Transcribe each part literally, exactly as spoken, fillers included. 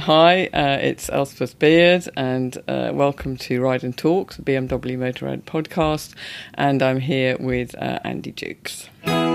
hi, uh, it's Elspeth Beard, and uh, welcome to Ride and Talk, the B M W Motorrad podcast, and I'm here with uh, Andy Jukes.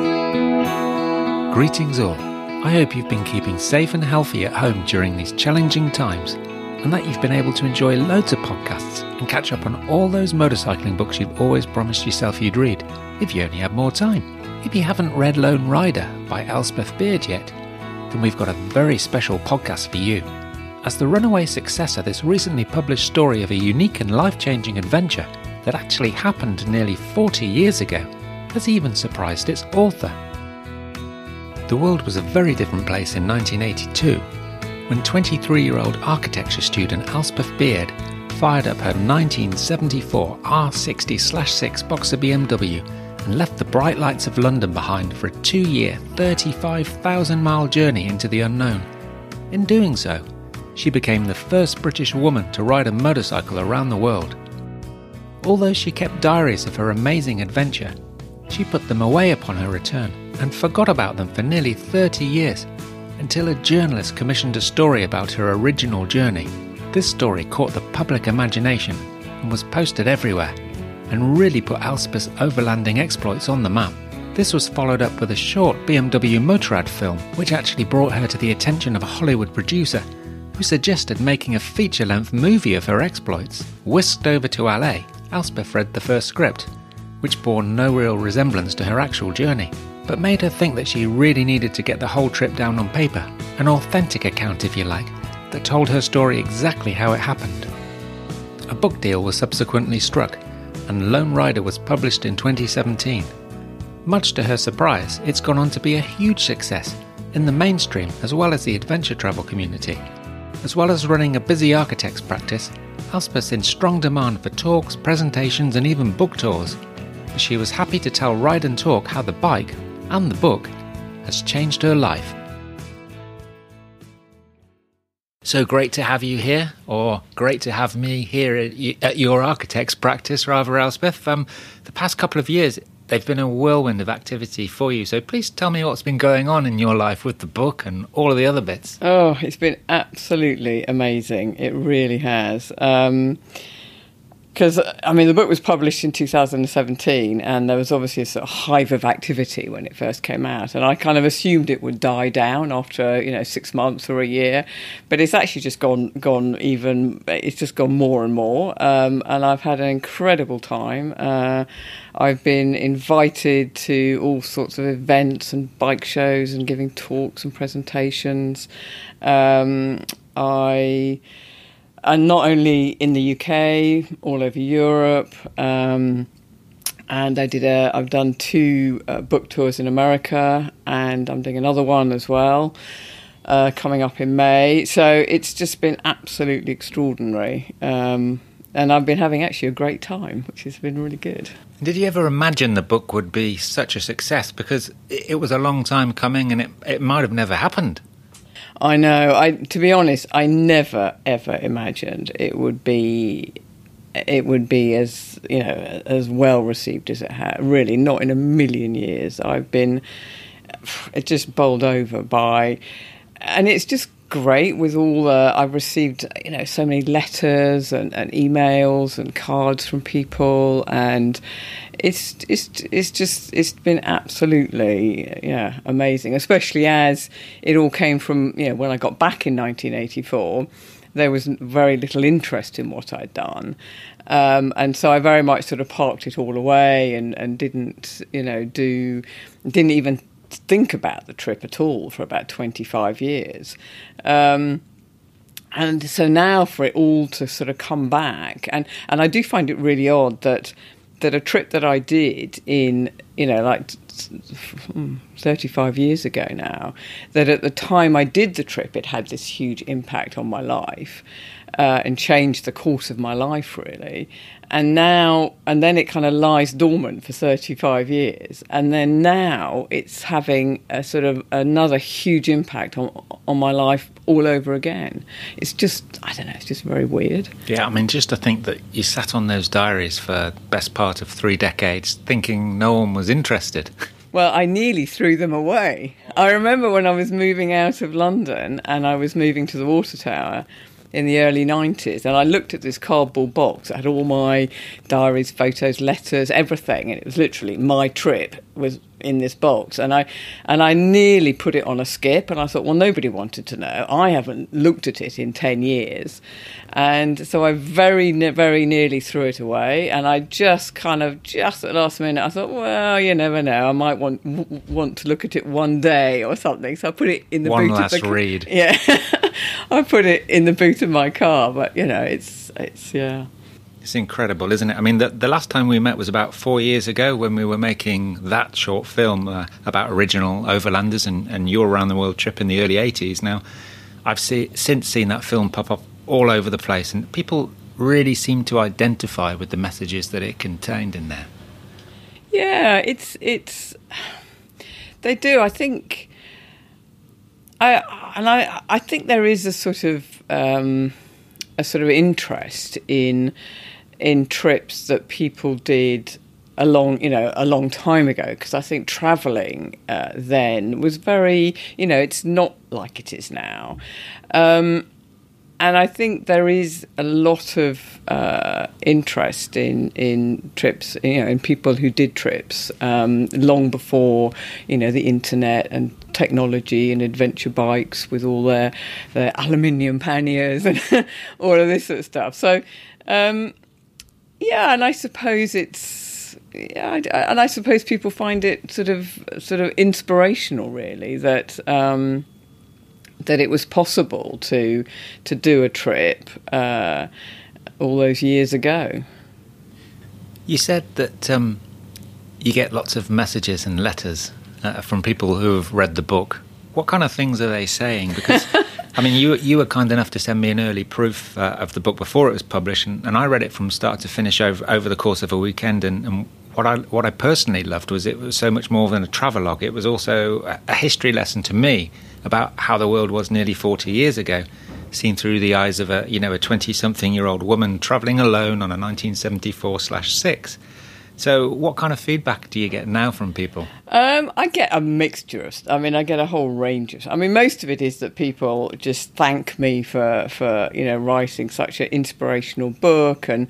Greetings all. I hope you've been keeping safe and healthy at home during these challenging times, and that you've been able to enjoy loads of podcasts and catch up on all those motorcycling books you've always promised yourself you'd read, if you only had more time. If you haven't read Lone Rider by Elspeth Beard yet, then we've got a very special podcast for you. As the runaway successor, this recently published story of a unique and life-changing adventure that actually happened nearly forty years ago has even surprised its author. The world was a very different place in nineteen eighty-two, when twenty-three-year-old architecture student Elspeth Beard fired up her nineteen seventy-four R sixty six Boxer B M W and left the bright lights of London behind for a two-year, thirty-five thousand mile journey into the unknown. In doing so, she became the first British woman to ride a motorcycle around the world. Although she kept diaries of her amazing adventure, she put them away upon her return and forgot about them for nearly thirty years, until a journalist commissioned a story about her original journey. This story caught the public imagination and was posted everywhere, and really put Elspeth's overlanding exploits on the map. This was followed up with a short B M W Motorrad film, which actually brought her to the attention of a Hollywood producer, who suggested making a feature-length movie of her exploits. Whisked over to L A, Elspeth read the first script, which bore no real resemblance to her actual journey, but made her think that she really needed to get the whole trip down on paper, an authentic account if you like, that told her story exactly how it happened. A book deal was subsequently struck, and Lone Rider was published in twenty seventeen. Much to her surprise, it's gone on to be a huge success in the mainstream as well as the adventure travel community. As well as running a busy architect's practice, Elspeth's in strong demand for talks, presentations and even book tours. But she was happy to tell Ride and Talk how the bike, and the book, has changed her life. So great to have you here, or great to have me here at your architect's practice, rather, Elspeth. Um, the past couple of years, they've been a whirlwind of activity for you. So please tell me what's been going on in your life with the book and all of the other bits. Oh, it's been absolutely amazing. It really has. Um, Because, I mean, the book was published in two thousand seventeen, and there was obviously a sort of hive of activity when it first came out. And I kind of assumed it would die down after, you know, six months or a year. But it's actually just gone, gone even, it's just gone more and more. Um, and I've had an incredible time. Uh, I've been invited to all sorts of events and bike shows and giving talks and presentations. Um, I... And not only in the U K, all over Europe, um, and I did a. I've done two uh, book tours in America, and I'm doing another one as well, uh, coming up in May. So it's just been absolutely extraordinary, um, and I've been having actually a great time, which has been really good. Did you ever imagine the book would be such a success? Because it was a long time coming, and it it might have never happened. I know. I, to be honest, I never ever imagined it would be, it would be as you know as well received as it had. Really, not in a million years. I've been just bowled over by, and it's just great with all. Uh, I've received you know so many letters and, and emails and cards from people, and it's it's it's just it's been absolutely yeah amazing. Especially as it all came from you know when I got back in nineteen eighty-four, there was very little interest in what I'd done, um, and so I very much sort of parked it all away and and didn't you know do didn't even think about the trip at all for about twenty-five years. Um, and so now for it all to sort of come back, and, and I do find it really odd that that a trip that I did in, you know, like thirty-five years ago now, that at the time I did the trip, it had this huge impact on my life uh, and changed the course of my life, really. And now, and then it kind of lies dormant for thirty-five years. And then now it's having a sort of another huge impact on on my life all over again. It's just, I don't know, it's just very weird. Yeah, I mean, just to think that you sat on those diaries for the best part of three decades thinking no one was interested. Well, I nearly threw them away. I remember when I was moving out of London and I was moving to the Water Tower in the early nineties, and I looked at this cardboard box. It had all my diaries, photos, letters, everything, and it was literally my trip was in this box. And I and I nearly put it on a skip, and I thought, well, nobody wanted to know. I haven't looked at it in ten years. And so I very, very nearly threw it away, and I just kind of, just at the last minute, I thought, well, you never know, I might want w- want to look at it one day or something. So I put it in the one boot last of the read. Yeah. I put it in the boot of my car, but, you know, it's, it's yeah. It's incredible, isn't it? I mean, the, the last time we met was about four years ago when we were making that short film uh, about original overlanders and, and your around-the-world trip in the early eighties. Now, I've see, since seen that film pop up all over the place, and people really seem to identify with the messages that it contained in there. Yeah, it's... it's they do, I think... I and I I think there is a sort of um, a sort of interest in in trips that people did a long you know a long time ago, because I think travelling uh, then was very you know it's not like it is now, um, and I think there is a lot of uh, interest in in trips, you know, in people who did trips um, long before you know the internet and technology and adventure bikes with all their, their aluminium panniers and all of this sort of stuff. So, um, yeah, and I suppose it's, yeah, and I suppose people find it sort of sort of inspirational, really, that um, that it was possible to to do a trip uh, all those years ago. You said that um, you get lots of messages and letters Uh, from people who have read the book. What kind of things are they saying? Because, I mean, you you were kind enough to send me an early proof uh, of the book before it was published, and, and I read it from start to finish over over the course of a weekend. And, and what I what I personally loved was it was so much more than a travelogue. It was also a, a history lesson to me about how the world was nearly forty years ago, seen through the eyes of a you know a twenty-something-year-old woman travelling alone on a nineteen seventy-four slash six. So what kind of feedback do you get now from people? Um, I get a mixture of, I mean, I get a whole range of, I mean, most of it is that people just thank me for, for you know, writing such an inspirational book and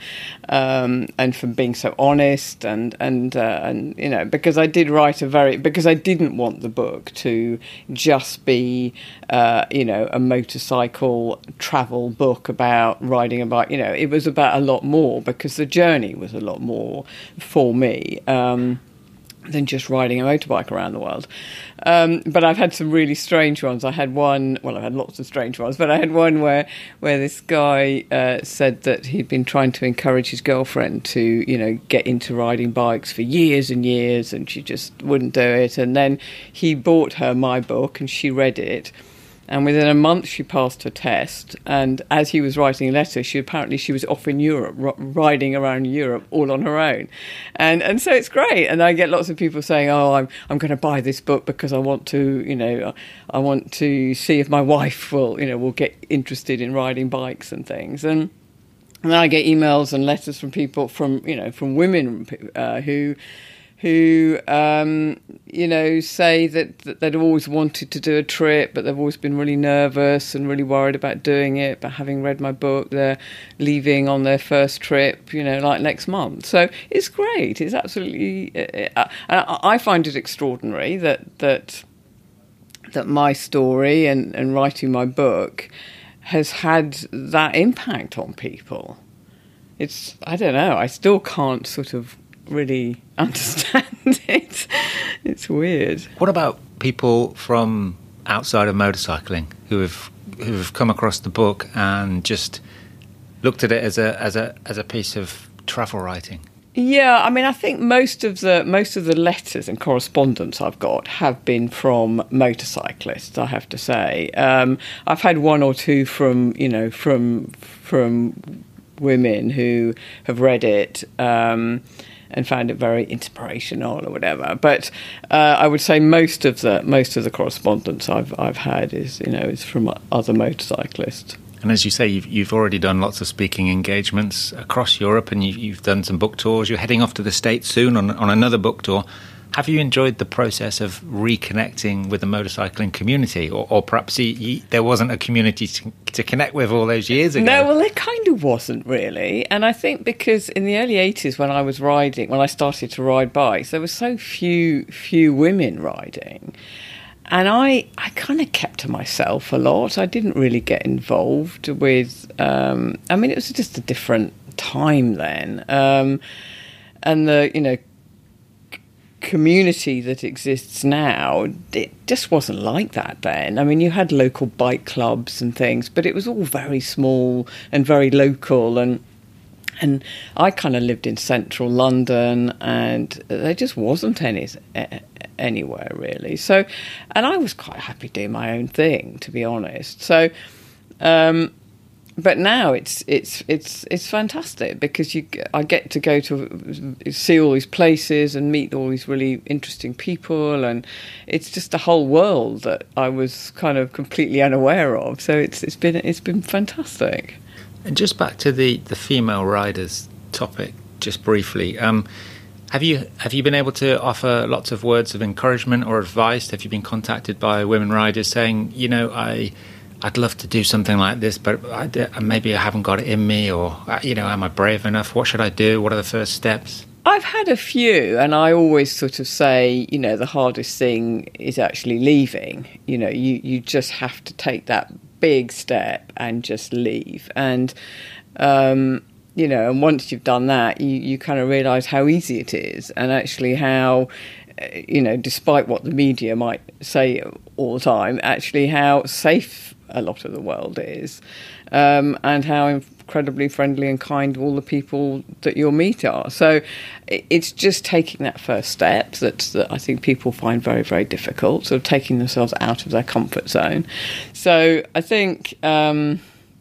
um, and for being so honest and, and, uh, and, you know, because I did write a very, because I didn't want the book to just be, uh, you know, a motorcycle travel book about riding a bike. You know, it was about a lot more, because the journey was a lot more for me um, than just riding a motorbike around the world. Um, but I've had some really strange ones. I had one, well, I've had lots of strange ones, but I had one where, where this guy uh, said that he'd been trying to encourage his girlfriend to, you know, get into riding bikes for years and years, and she just wouldn't do it. And then he bought her my book and she read it. And within a month, she passed her test. And as he was writing a letter, she apparently she was off in Europe, r- riding around Europe all on her own. And and so it's great. And I get lots of people saying, "Oh, I'm I'm going to buy this book because I want to, you know, I want to see if my wife will, you know, will get interested in riding bikes and things." And and then I get emails and letters from people, from you know, from women uh, who. who, um, you know, say that, that they'd always wanted to do a trip, but they've always been really nervous and really worried about doing it. But having read my book, they're leaving on their first trip, you know, like next month. So it's great. It's absolutely... Uh, uh, I find it extraordinary that that that my story and, and writing my book has had that impact on people. It's, I don't know, I still can't sort of really understand it. It's weird. What about people from outside of motorcycling who have who have come across the book and just looked at it as a as a as a piece of travel writing? Yeah, I mean, I think most of the most of the letters and correspondence I've got have been from motorcyclists, I have to say. Um, I've had one or two from you know from from women who have read it. Um, and found it very inspirational or whatever. But uh, I would say most of the most of the correspondence I've I've had is you know is from other motorcyclists. And as you say, you've you've already done lots of speaking engagements across Europe, and you've, you've done some book tours. You're heading off to the States soon on on another book tour. Have you enjoyed the process of reconnecting with the motorcycling community? Or, or perhaps you, you, there wasn't a community to, to connect with all those years ago? No, well, there kind of wasn't really. And I think because in the early eighties when I was riding, when I started to ride bikes, there were so few, few women riding. And I, I kind of kept to myself a lot. I didn't really get involved with... Um, I mean, it was just a different time then. Um, and the, you know... community that exists now, it just wasn't like that then. I mean, you had local bike clubs and things, but it was all very small and very local, and and I kind of lived in central London, and there just wasn't any anywhere really. So, and I was quite happy doing my own thing, to be honest. So, um but now it's it's it's it's fantastic because you I get to go to see all these places and meet all these really interesting people, and it's just a whole world that I was kind of completely unaware of. So it's it's been it's been fantastic. And just back to the, the female riders topic, just briefly. Um, have you have you been able to offer lots of words of encouragement or advice? Have you been contacted by women riders saying, you know, I. I'd love to do something like this, but I, maybe I haven't got it in me, or, you know, am I brave enough? What should I do? What are the first steps? I've had a few, and I always sort of say, you know, the hardest thing is actually leaving. You know, you, you just have to take that big step and just leave. And, um, you know, and once you've done that, you, you kind of realise how easy it is, and actually how... you know, despite what the media might say all the time, actually how safe a lot of the world is, um, and how incredibly friendly and kind all the people that you'll meet are. So it's just taking that first step that, that I think people find very, very difficult, sort of taking themselves out of their comfort zone. So I think... Um,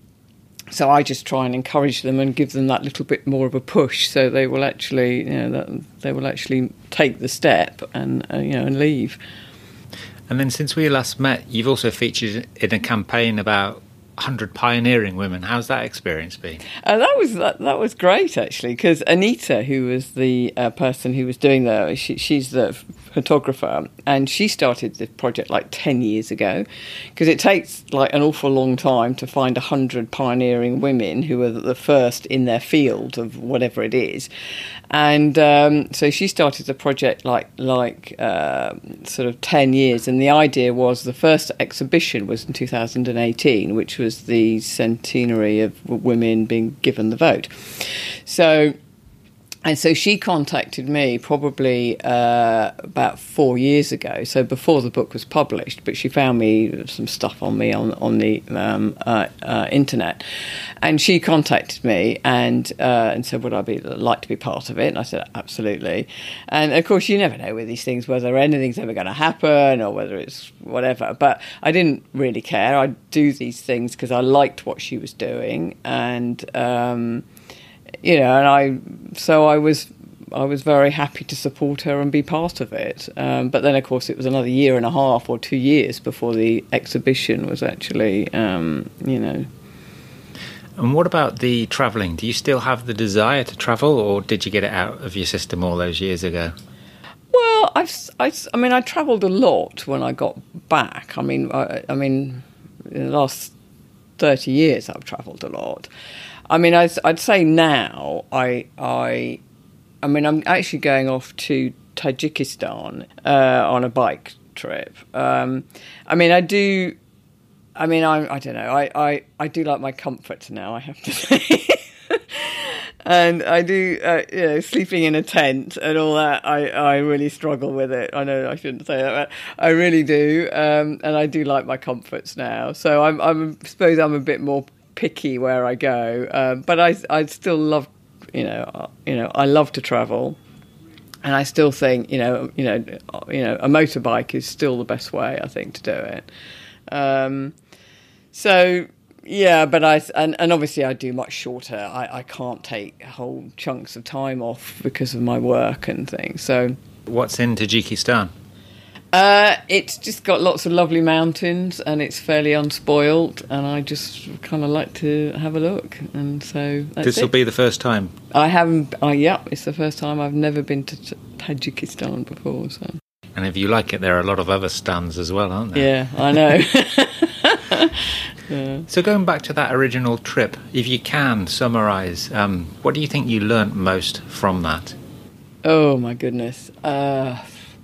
So I just try and encourage them and give them that little bit more of a push, so they will actually, you know, that they will actually take the step and uh, you know and leave. And then since we last met, you've also featured in a campaign about one hundred pioneering women. How's that experience been? Uh, that was that, that was great actually, because Anita, who was the uh, person who was doing the, she, she's the photographer, and she started the project like ten years ago, because it takes like an awful long time to find one hundred pioneering women who are the first in their field of whatever it is. And um, so she started the project like like uh, sort of ten years, and the idea was the first exhibition was in two thousand eighteen, which was the centenary of women being given the vote. So... And so she contacted me probably uh, about four years ago, so before the book was published, but she found me some stuff on me on, on the um, uh, uh, internet. And she contacted me and uh, and said, would I be like to be part of it? And I said, absolutely. And of course, you never know with these things whether anything's ever going to happen or whether it's whatever. But I didn't really care. I do these things because I liked what she was doing. And... Um, You know, and I, so I was, I was very happy to support her and be part of it. Um, but then, of course, it was another year and a half or two years before the exhibition was actually, um, you know. And what about the travelling? Do you still have the desire to travel, or did you get it out of your system all those years ago? Well, I've, I, I mean, I travelled a lot when I got back. I mean, I, I mean, in the last thirty years, I've travelled a lot. I mean, I'd, I'd say now, I, I, I mean, I'm actually going off to Tajikistan uh, on a bike trip. Um, I mean, I do, I mean, I, I don't know, I, I, I do like my comfort now, I have to say. And I do, uh, you know, sleeping in a tent and all that, I, I really struggle with it. I know I shouldn't say that, but I really do. Um, and I do like my comforts now. So I'm, I'm, I suppose I'm a bit more picky where I go, um, but I I still love, you know, uh, you know, I love to travel, and I still think, you know, you know, you know, a motorbike is still the best way, I think, to do it. Um, so yeah, but I and, and obviously I do much shorter. I, I can't take whole chunks of time off because of my work and things. So what's in Tajikistan? Uh, it's just got lots of lovely mountains, and it's fairly unspoilt, and I just kind of like to have a look, and so that's This will it. be the first time. I haven't. Uh, yeah, it's the first time. I've never been to T- Tajikistan before, so And if you like it, there are a lot of other stands as well, aren't there? yeah, I know. yeah. So going back to that original trip, if you can summarise, um, what do you think you learnt most from that? Oh my goodness. Uh,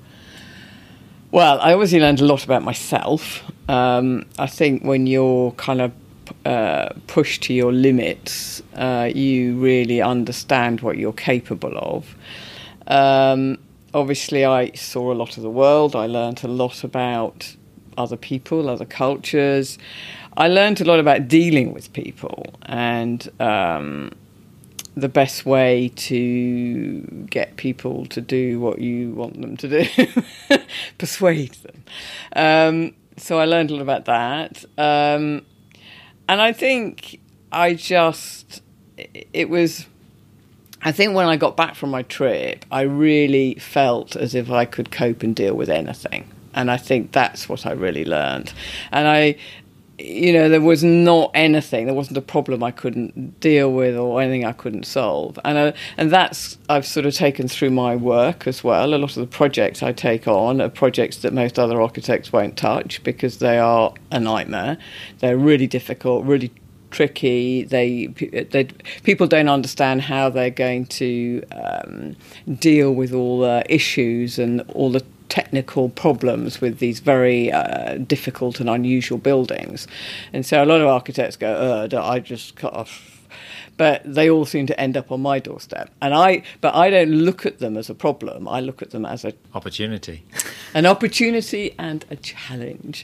well, I obviously learned a lot about myself. Um, I think when you're kind of uh, pushed to your limits, uh, you really understand what you're capable of. Um, obviously, I saw a lot of the world. I learned a lot about other people, other cultures. I learned a lot about dealing with people and um, the best way to get people to do what you want them to do, persuade them. Um, so I learned a lot about that. Um, and I think I just, it was, I think when I got back from my trip, I really felt as if I could cope and deal with anything. And I think that's what I really learned. And I, you know, there was not anything, there wasn't a problem I couldn't deal with or anything I couldn't solve. And I, and that's, I've sort of taken through my work as well. A lot of the projects I take on are projects that most other architects won't touch because they are a nightmare. They're really difficult, really tricky. They, they people don't understand how they're going to um, deal with all the issues and all the technical problems with these very uh, difficult and unusual buildings. And so a lot of architects go, uh, I just cut off. But they all seem to end up on my doorstep. And I, but I don't look at them as a problem. I look at them as a Opportunity. an opportunity and a challenge.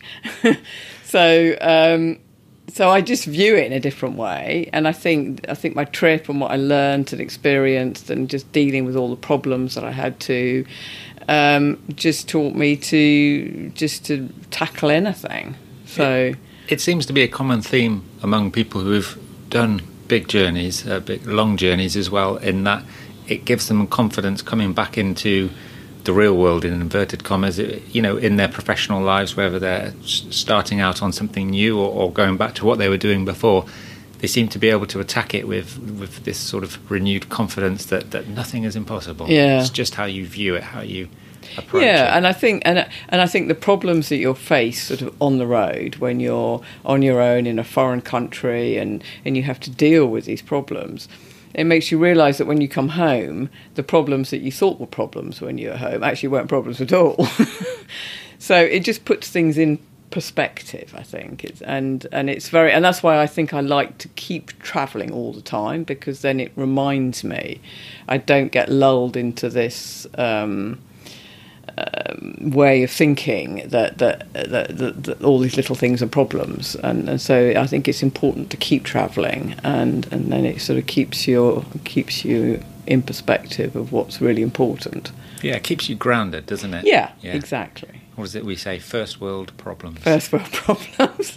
so, um, so I just view it in a different way. And I think, I think my trip and what I learned and experienced and just dealing with all the problems that I had to, um, just taught me to just to tackle anything. So it, it seems to be a common theme among people who've done big journeys, uh, big long journeys as well, in that it gives them confidence coming back into the real world, in inverted commas, you know, in their professional lives, whether they're starting out on something new or, or going back to what they were doing before. They seem to be able to attack it with, with this sort of renewed confidence that, that nothing is impossible. Yeah. It's just how you view it, how you approach it. Yeah, and I think and and I think the problems that you'll face sort of on the road when you're on your own in a foreign country and, and you have to deal with these problems, it makes you realise that when you come home, the problems that you thought were problems when you were home actually weren't problems at all. So it just puts things in perspective, I think. It's, and and it's very, and that's why I think I like to keep travelling all the time, because then it reminds me, I don't get lulled into this um, um, way of thinking that that, that, that that all these little things are problems, and, and so I think it's important to keep travelling, and, and then it sort of keeps your keeps you in perspective of what's really important. Yeah, it keeps you grounded, doesn't it? Yeah, yeah. Exactly. What is it we say? First world problems. First world problems.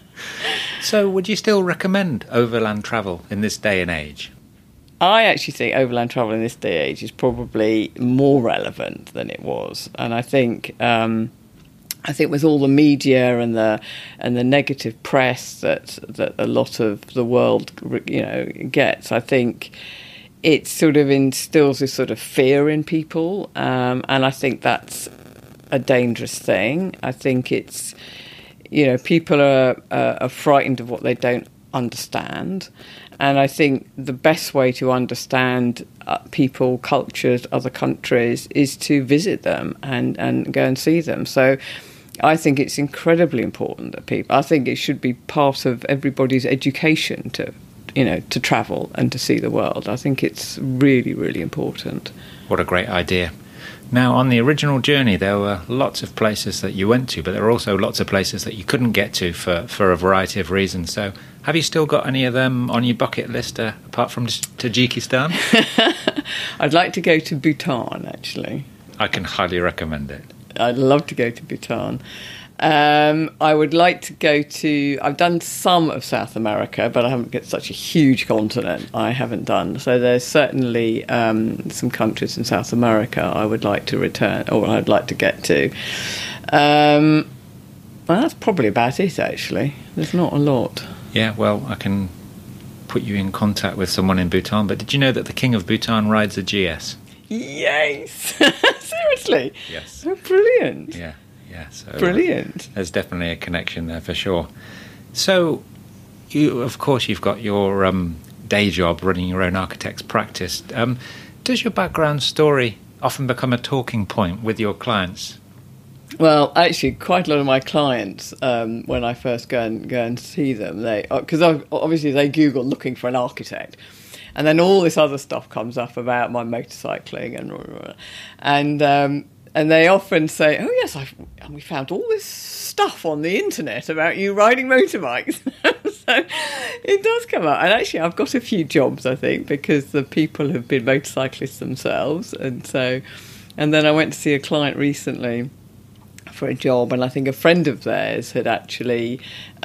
So would you still recommend overland travel in this day and age? I actually think overland travel in this day and age is probably more relevant than it was. And I think um, I think with all the media and the and the negative press that that a lot of the world, you know, gets, I think it sort of instills this sort of fear in people. Um, and I think that's a dangerous thing. I think it's, you know, people are, uh, are frightened of what they don't understand. And I think the best way to understand uh, people, cultures, other countries is to visit them and, and go and see them. So I think it's incredibly important that people, I think it should be part of everybody's education to, you know, to travel and to see the world. I think it's really, really important. What a great idea. Now, on the original journey, there were lots of places that you went to, but there were also lots of places that you couldn't get to for, for a variety of reasons. So have you still got any of them on your bucket list, uh, apart from Tajikistan? I'd like to go to Bhutan, actually. I can highly recommend it. I'd love to go to Bhutan. Um, I would like to go to... I've done some of South America, but I haven't got such a huge continent I haven't done. So there's certainly um, some countries in South America I would like to return, or I'd like to get to. Um, well, that's probably about it, actually. There's not a lot. Yeah, well, I can put you in contact with someone in Bhutan, but did you know that the King of Bhutan rides a G S? Yes! Seriously? Yes. Oh, brilliant. Yeah, yeah. So Brilliant. There's definitely a connection there for sure. So, you, of course, you've got your um, day job running your own architect's practice. Um, does your background story often become a talking point with your clients? Well, actually, quite a lot of my clients, um, when I first go and go and see them, they because obviously they Google looking for an architect, and then all this other stuff comes up about my motorcycling and and um, and they often say, "Oh yes, I've, we found all this stuff on the internet about you riding motorbikes." So it does come up, and actually, I've got a few jobs, I think, because the people have been motorcyclists themselves, and so, and then I went to see a client recently for a job, and I think a friend of theirs had actually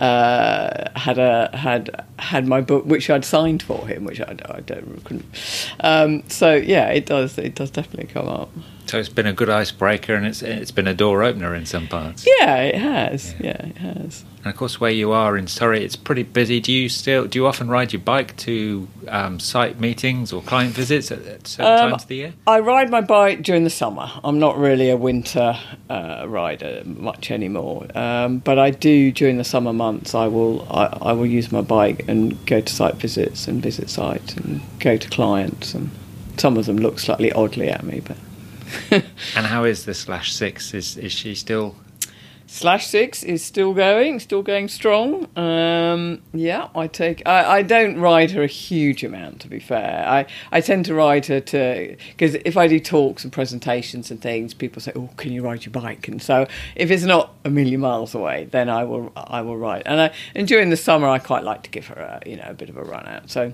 uh, had a had had my book, which I'd signed for him, which I, I don't couldn't. Um, so yeah, it does it does definitely come up. So it's been a good icebreaker, and it's it's been a door opener in some parts. Yeah, it has. Yeah, yeah it has. And of course, where you are in Surrey, it's pretty busy. Do you still do you often ride your bike to um, site meetings or client visits at, at certain Um, times of the year? I ride my bike during the summer. I'm not really a winter uh, rider much anymore, um, but I do during the summer months. I will I, I will use my bike and go to site visits and visit sites and go to clients, and some of them look slightly oddly at me, but. And how is the Slash Six? Is is she still? Slash Six is still going, still going strong. Um, yeah, I take. I, I don't ride her a huge amount, to be fair. I, I tend to ride her to because if I do talks and presentations and things, people say, "Oh, can you ride your bike?" And so if it's not a million miles away, then I will I will ride. And I and during the summer, I quite like to give her a you know a bit of a run out. So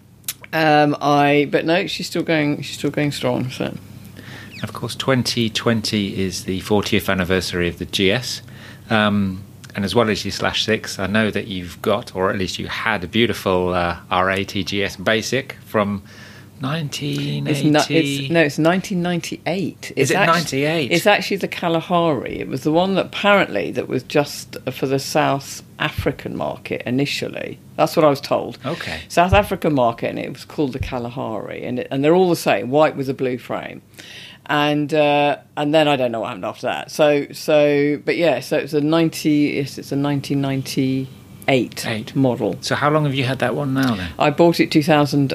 um, I but no, she's still going. She's still going strong. So. Of course, twenty twenty is the fortieth anniversary of the G S. Um, and as well as your Slash six, I know that you've got, or at least you had, a beautiful uh, R eighty G S Basic from nineteen eighty. It's no, it's, no, it's nineteen ninety-eight. Is it's it actually, ninety-eight? It's actually the Kalahari. It was the one that apparently that was just for the South African market initially. That's what I was told. Okay. South African market, and it was called the Kalahari, and it, and they're all the same, white with a blue frame. And uh, and then I don't know what happened after that. So so but yeah, so it's a ninety. Yes, it's a nineteen ninety-eight Eight. model. So how long have you had that one now then? I bought it two thousand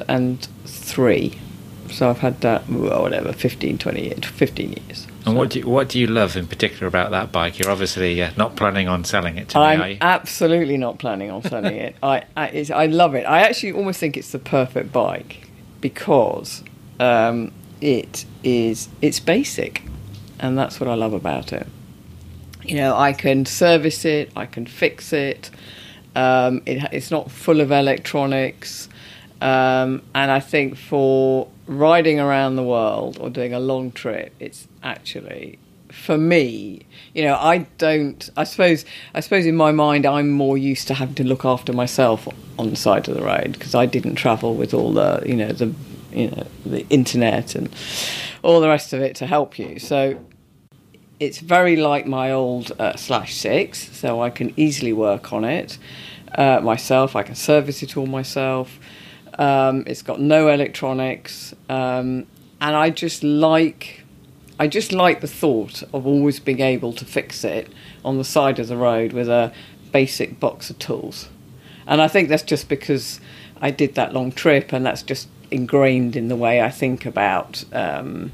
three, so I've had that well, whatever fifteen, twenty years, fifteen years. And So what do you, what do you love in particular about that bike? You're obviously uh, not planning on selling it to me, I'm are you? absolutely not planning on selling it. I I, it's, I love it. I actually almost think it's the perfect bike because. Um, It is, it's basic, and that's what I love about it. You know, I can service it, I can fix it, um, it it's not full of electronics, um, and I think for riding around the world or doing a long trip, it's actually, for me, you know, I don't, I suppose, I suppose in my mind, I'm more used to having to look after myself on the side of the road because I didn't travel with all the, you know, the, you know, the internet and all the rest of it to help you. So it's very like my old uh, Slash six, so I can easily work on it uh, myself. I can service it all myself. Um, it's got no electronics, um, and I just like, I just like the thought of always being able to fix it on the side of the road with a basic box of tools. And I think that's just because I did that long trip, and that's just ingrained in the way I think about, um,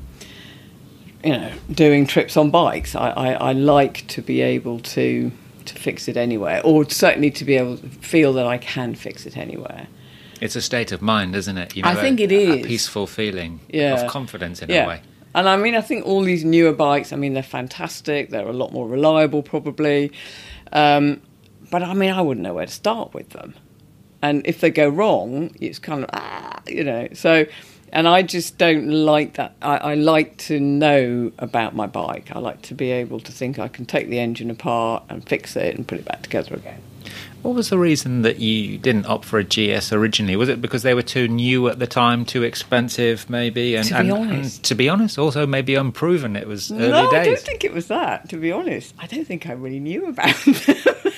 you know, doing trips on bikes. I, I, I like to be able to to fix it anywhere, or certainly to be able to feel that I can fix it anywhere. It's a state of mind, isn't it? You know, I think a, it is. A peaceful feeling Yeah. of confidence in Yeah. a way. And I mean, I think all these newer bikes, I mean, they're fantastic. They're a lot more reliable, probably. Um, but I mean, I wouldn't know where to start with them. And if they go wrong, it's kind of, ah, you know. So, and I just don't like that. I, I like to know about my bike. I like to be able to think I can take the engine apart and fix it and put it back together again. What was the reason that you didn't opt for a G S originally? Was it because they were too new at the time, too expensive, maybe? And, to be and, honest. And to be honest, also maybe unproven. It was early no, days. I don't think it was that, to be honest. I don't think I really knew about them.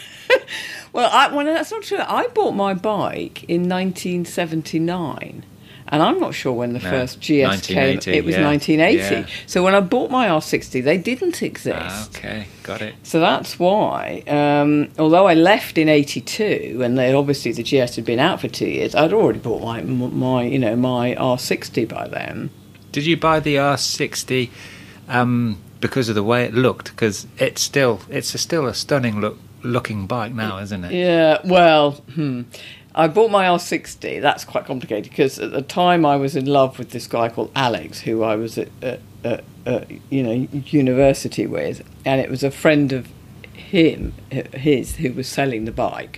Well, I, well, that's not true. I bought my bike in nineteen seventy-nine. And I'm not sure when the no, first G S came. It was yeah, nineteen eighty. Yeah. So when I bought my R sixty, they didn't exist. Ah, okay, got it. So that's why, um, although I left in eighty-two, and they, obviously the G S had been out for two years, I'd already bought my, my you know, my R sixty by then. Did you buy the R sixty um, because of the way it looked? Because it's still, it's a, still a stunning look, looking bike now, isn't it? Yeah, well, hmm. I bought my R sixty. That's quite complicated because at the time I was in love with this guy called Alex, who I was at, at, at, at you know university with, and it was a friend of him, his, who was selling the bike.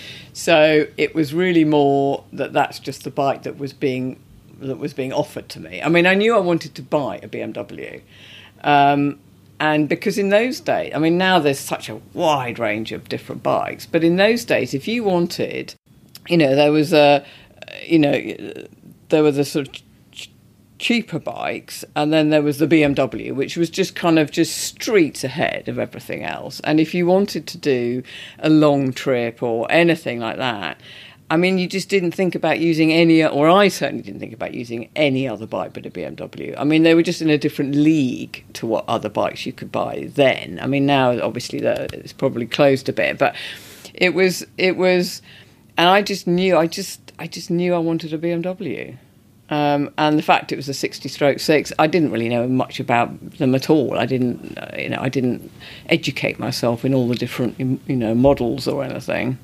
So it was really more that that's just the bike that was being that was being offered to me. I mean, I knew I wanted to buy a B M W. Um, And because in those days, I mean, now there's such a wide range of different bikes, but in those days, if you wanted, you know, there was a, you know, there were the sort of ch- cheaper bikes, and then there was the B M W, which was just kind of just streets ahead of everything else. And if you wanted to do a long trip or anything like that, I mean, you just didn't think about using any, or I certainly didn't think about using any other bike but a B M W. I mean, they were just in a different league to what other bikes you could buy then. I mean, now obviously it's probably closed a bit, but it was, it was, and I just knew, I just, I just knew I wanted a B M W. Um, and the fact it was a sixty stroke six, I didn't really know much about them at all. I didn't, you know, I didn't educate myself in all the different, you know, models or anything.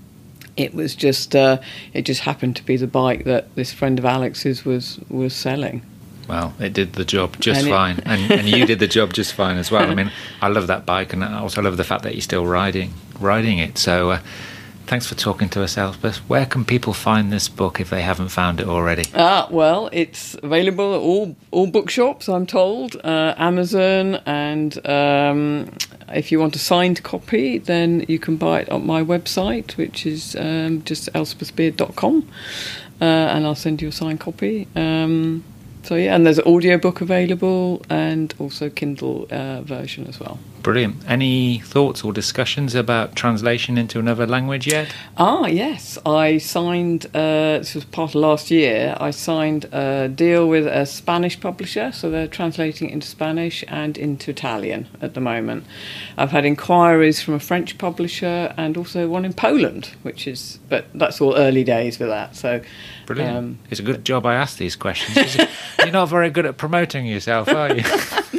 It was just, uh, it just happened to be the bike that this friend of Alex's was, was selling. Well, it did the job just and fine, it... and, and you did the job just fine as well. I mean, I love that bike, and I also love the fact that you're still riding, riding it. So, uh, thanks for talking to us, Elspeth. Where can people find this book if they haven't found it already? Ah, well, it's available at all all bookshops, I'm told, uh, Amazon, and um, if you want a signed copy, then you can buy it on my website, which is um, just elspeth beard dot com, uh, and I'll send you a signed copy. Um, so, yeah, and there's an audiobook available and also Kindle uh, version as well. Brilliant. Any thoughts or discussions about translation into another language yet? Ah, yes. I signed, uh, this was part of last year, I signed a deal with a Spanish publisher, so they're translating it into Spanish and into Italian at the moment. I've had inquiries from a French publisher and also one in Poland, which is, but that's all early days with that. So, brilliant. Um, it's a good job I asked these questions. You're not very good at promoting yourself, are you?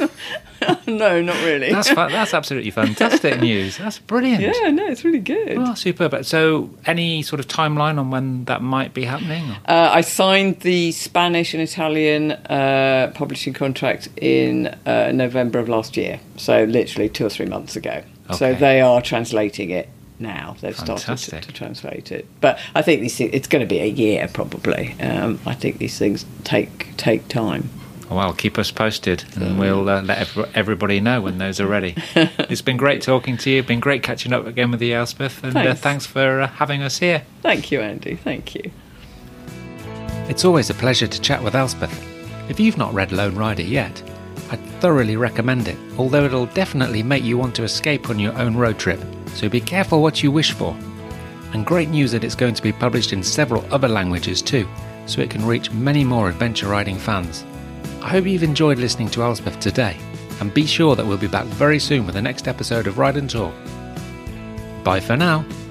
No, not really. That's fa- that's absolutely fantastic news. That's brilliant. Yeah, no, it's really good. Oh, superb. So, any sort of timeline on when that might be happening? Uh, I signed the Spanish and Italian uh, publishing contract in uh, November of last year, so literally two or three months ago. Okay. So they are translating it now. They've Fantastic. started to, to translate it. But I think these things, it's going to be a year probably. Um, I think these things take take time. Well, keep us posted, and we'll uh, let everybody know when those are ready. It's been great talking to you. It's been great catching up again with you, Elspeth, and thanks, uh, thanks for uh, having us here. Thank you, Andy. Thank you. It's always a pleasure to chat with Elspeth. If you've not read Lone Rider yet, I'd thoroughly recommend it, although it'll definitely make you want to escape on your own road trip, so be careful what you wish for. And great news that it's going to be published in several other languages too, so it can reach many more adventure riding fans. I hope you've enjoyed listening to Elspeth today, and be sure that we'll be back very soon with the next episode of Ride and Talk. Bye for now.